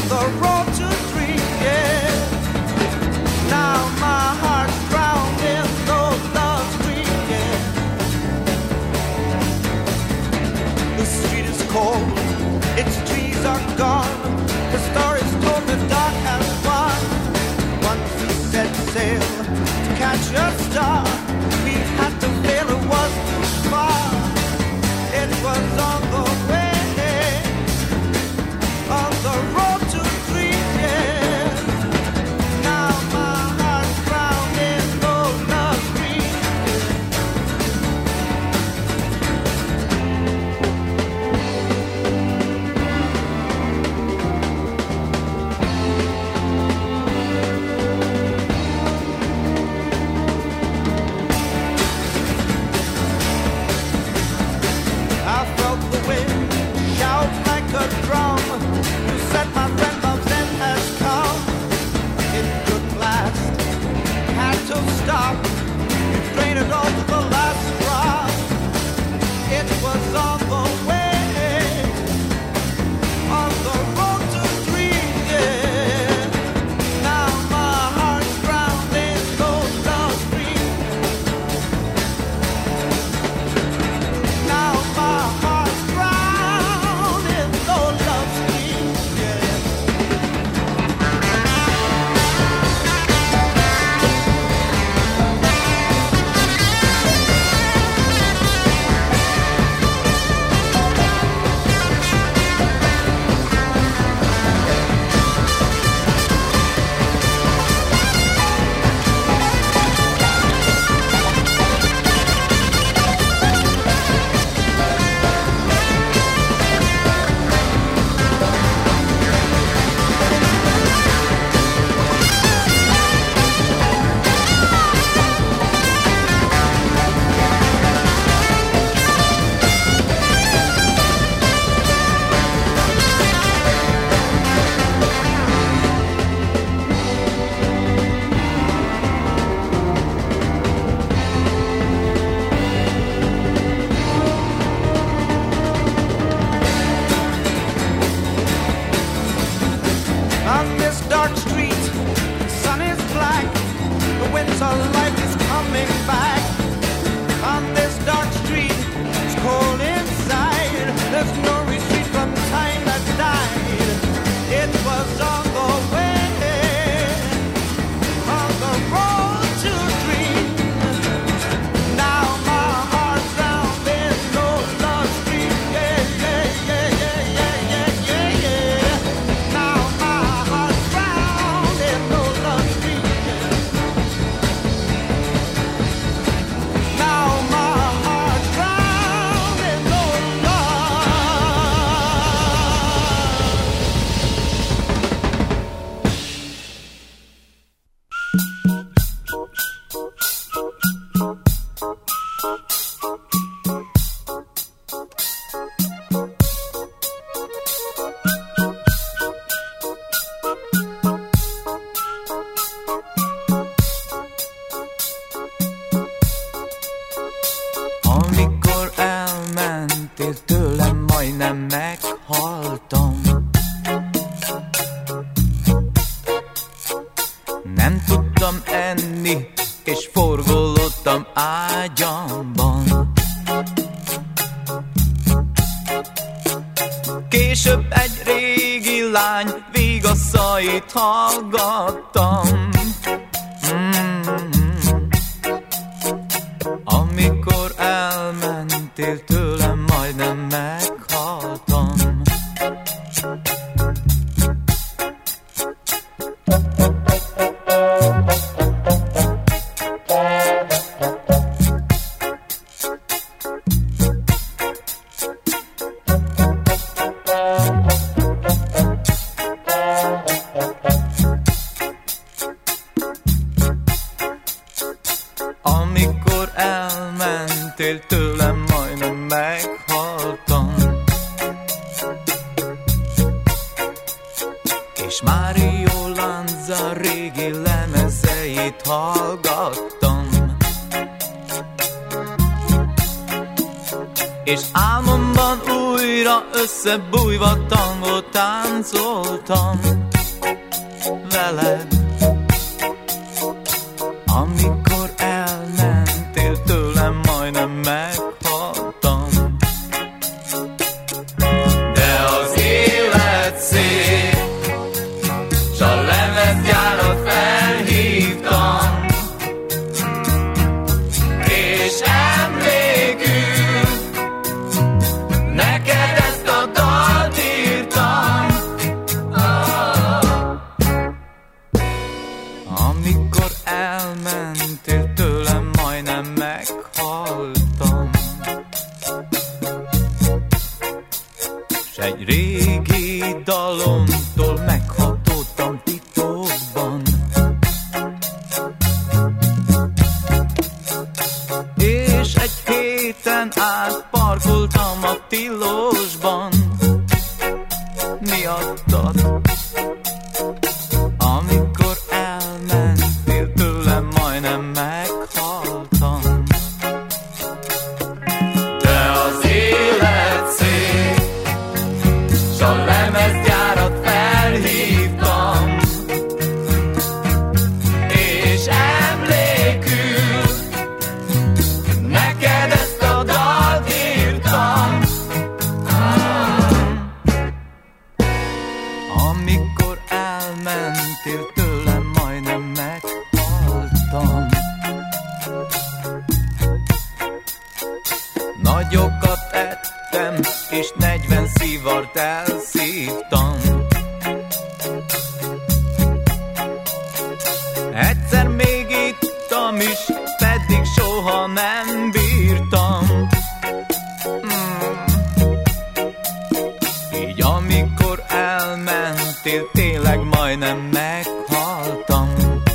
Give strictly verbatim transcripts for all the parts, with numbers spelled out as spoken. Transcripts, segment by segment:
the road to dream, yeah. Now my heart's drowned in those love streams, yeah. The street is cold, its trees are gone. The story's told, the dark has won. Once we set sail to catch a star. We had to fail, it was too far. It was on the way, on the road to dream, yeah. Now my heart's drowned in those love streams. I felt the wind shout like a drum. You said my friend love's end has come. It could last, had to stop. You drained it all to the last drop. It was on the way, on the road to dream, yeah. Now my heart's drowned in those love streams. Now my heart's drowned in those love streams, yeah. On this dark street, the sun is black. The winter light is coming back. On this dark street, it's cold inside. There's no retreat from time that died. It was on the way, on the road to dream. Now my heart's drowned in those love streams, yeah, yeah, yeah, yeah, yeah, yeah, yeah, yeah. Now my heart's drowned in those love streams, yeah. Now my heart's drowned in those love. Amikor elmentél tőlem, majdnem meghaltam. Nem tudtam enni, és forgolódtam ágyamban. Később egy régi lány vigaszait hallgattam. Mm-hmm. Amikor elmentél tőlem, majdnem meghaltam. Amikor elmentél tőlem, majdnem meghaltam. És Mário Lanza régi lemezeit hallgattam. és álmomban újra összebújva tangót táncoltam veled. Amikor elmentél tőlem, majdnem meghaltam. De az élet szép, s a lemezgyárat felhívtam, és emlékül neked ezt a dalt írtam. Oh. Amikor elmentél tőlem, majdnem meghaltam, s egy régi dalomtól meghatódtam titokban, és egy héten át parkoltam a tilosban miattad. Amikor elmentél tőlem, majdnem meghaltam. De az élet szép, s a lemezgyárat felhívtam, és emlékül neked ezt a dalt írtam. Amikor elmentél tőlem, majdnem meghaltam. Nagyokat ettem, és negyven szívart elszívtam. Egyszer még ittam is, pedig soha nem bírtam. Mm. Így amikor elmentél, tényleg majdnem meghaltam.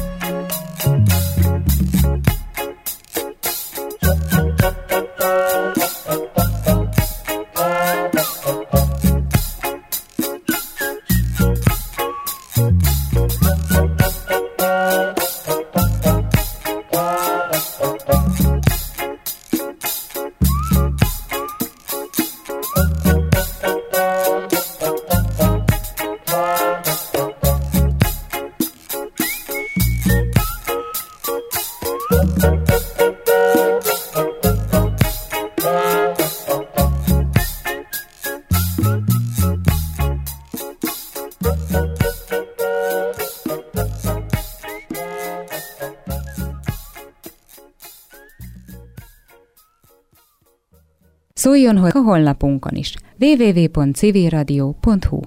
Szóljon, hogy a honlapunkon is. double-u double-u double-u pont civilradio pont hu.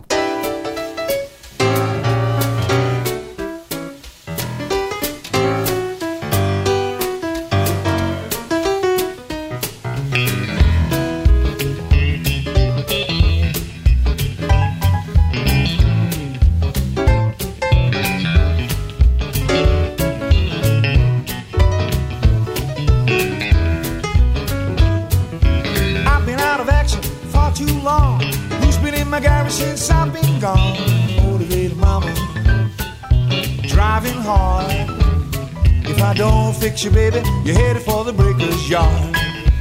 Fix you, baby, you're headed for the breaker's yard.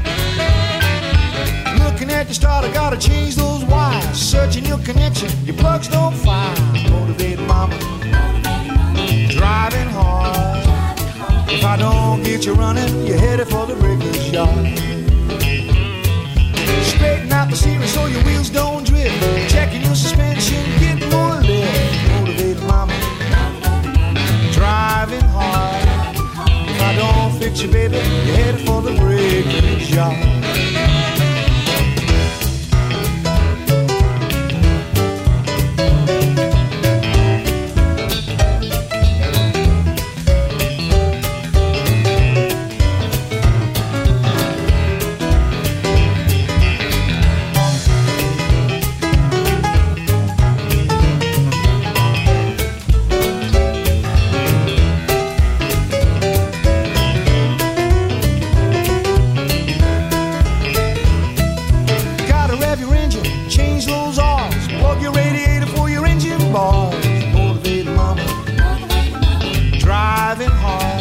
Looking at your start, I gotta change those wires. Searching your connection, your plugs don't fire. Motivated mama, driving hard. If I don't get you running, you're headed for the breaker's yard. Straighten out the steering so your wheels don't drift. Checking your suspension, getting more lift. Motivated mama, driving hard. If I don't fix you, baby, you're headed for the breaker's yard.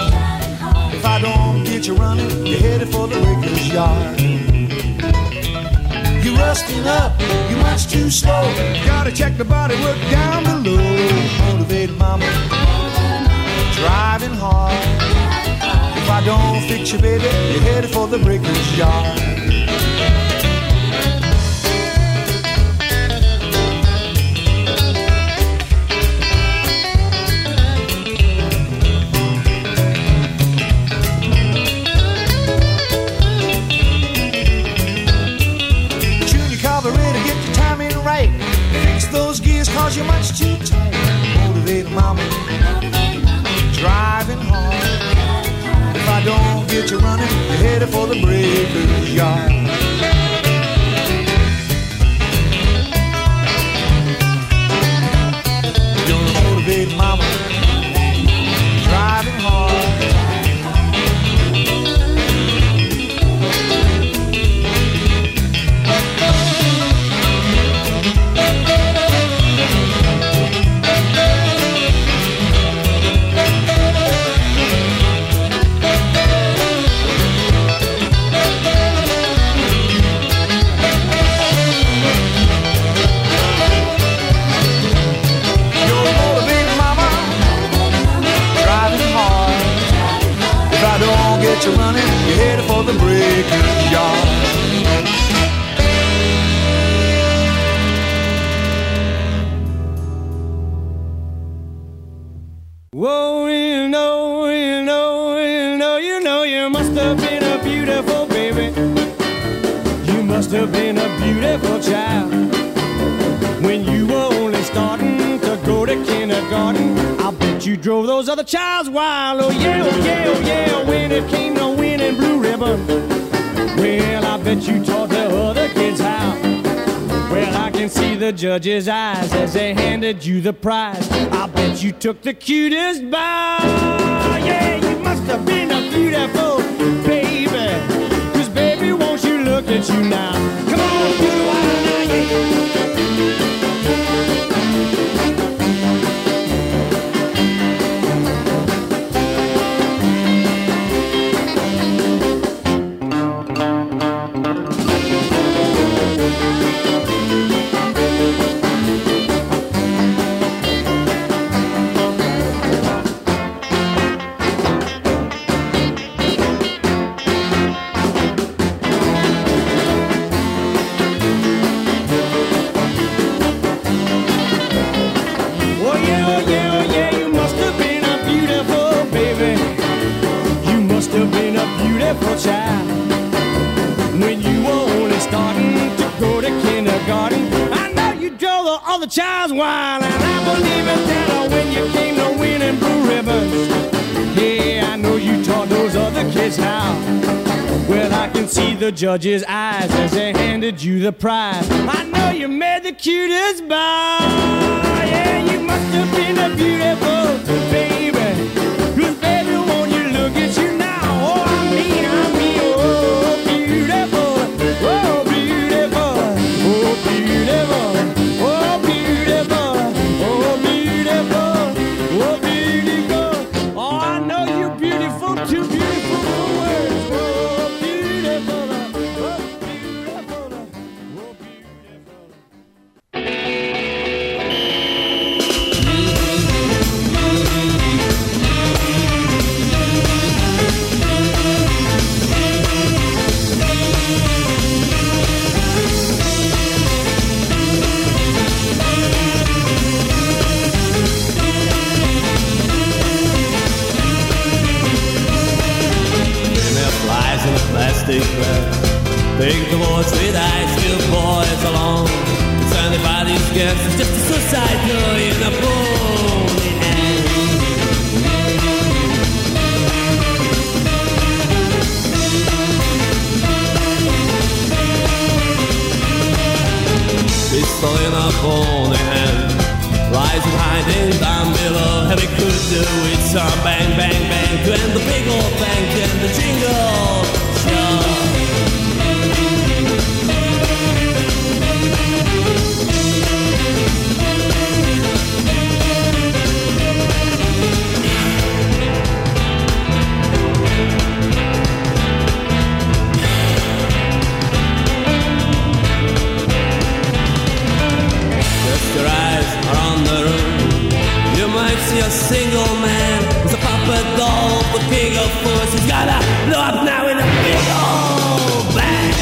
You're running, you're headed for the breaker's yard. rusting up, you're much too slow. Gotta check the bodywork down below. Motivated mama, driving hard. If I don't fix you, baby, you're headed for the breaker's yard. Cause you're much too tight. Motivated mama, driving hard. If I don't get you running, you're headed for the breaker's yard. You're a motivated mama, driving hard. Get you running, you're headed for the breaker's yard. Whoa, you know, you know, you know, you know, you must have been a beautiful baby. You must have been a beautiful child. When you were only starting to go to kindergarten, I bet you drove those other childs wild. Oh yeah, oh yeah, oh yeah, when it came to winning blue ribbon. Well, I bet you taught the other kids how. Well, I can see the judge's eyes as they handed you the prize. I bet you took the cutest bow. Yeah, you must have been a beautiful baby. 'Cause baby, won't you look at you now? Come on, do I now, yeah. Child. When you were only starting to go to kindergarten, I know you drove the other child's wild. And I believe it that when you came to winning blue ribbons, yeah, I know you taught those other kids how. Well, I can see the judge's eyes as they handed you the prize. I know you made the cutest bow. Yeah, you must have been a beautiful baby. 'Cause baby, won't you look at you now? Oh, I mean, I mean, oh, beautiful, oh, beautiful, oh, beautiful, oh, beautiful, oh, beautiful, oh, beautiful. Oh, I know you're beautiful, too beautiful for words. Oh, beautiful, oh, beautiful, oh, beautiful. Plastic bag. Take the boys with ice, give boys along. It's anybody's guess, it's just a suicide girl in a bony hand. Pistol in a bony hand, lies hiding down below. And we could do it some bang, bang, bang to end the big old bank and the jingle show. lights are on the room. You might see a single man with a puppet doll, the big old force. He's gotta blow up now in a big old bang.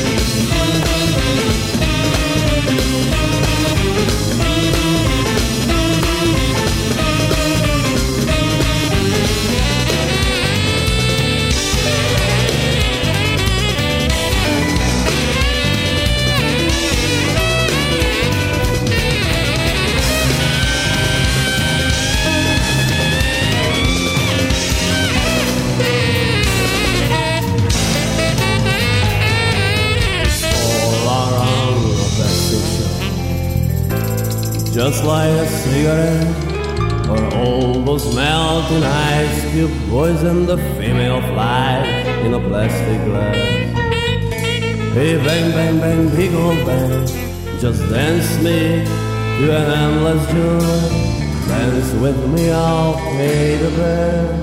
Just like a cigarette, or all those melting ice cube poison the female flies in a plastic glass. Hey, bang, bang, bang, big old bang, just dance me to an endless joy. Dance with me, I'll pay the price.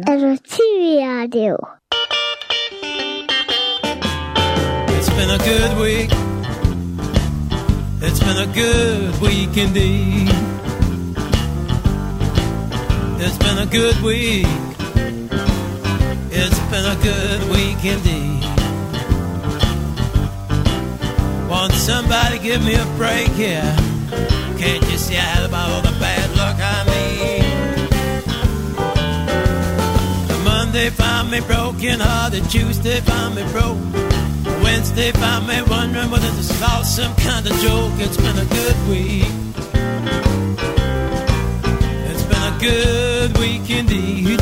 Ez a Civil Rádió. It's been a good week. It's been a good week indeed. It's been a good week. It's been a good week indeed. Won't somebody give me a break here? Can't you see I had about all the bad luck I mean? The Monday found me broken hearted, Tuesday found me broke, Wednesday found me wondering whether this is all some kind of joke. It's been a good week. It's been a good week indeed.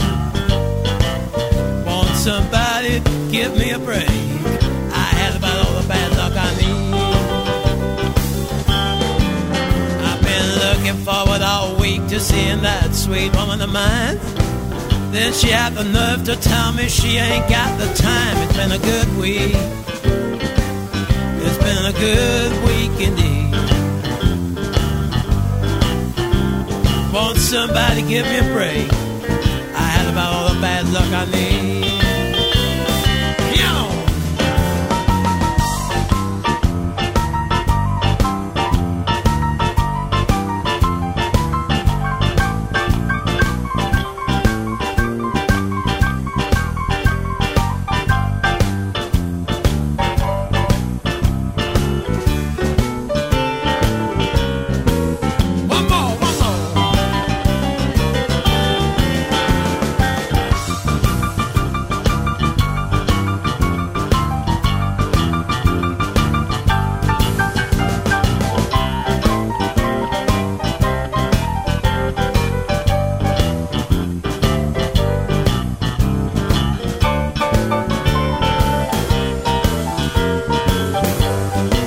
Won't somebody give me a break? I had about all the bad luck I need. I've been looking forward all week to seeing that sweet woman of mine. Then she had the nerve to tell me she ain't got the time. It's been a good week. It's been a good week indeed. Won't somebody give me a break? I had about all the bad luck I need.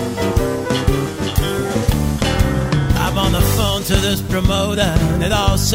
Promoter, and it all